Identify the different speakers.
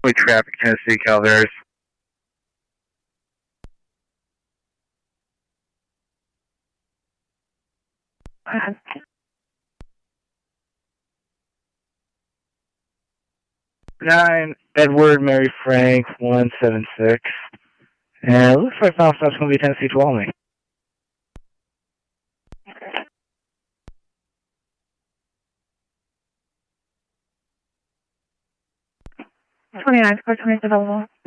Speaker 1: Gateway traffic, Tennessee, Calvaris. Nine Edward Mary Frank 176. And it looks like now it's going to be Tennessee 12 me.
Speaker 2: 29, square 20 available.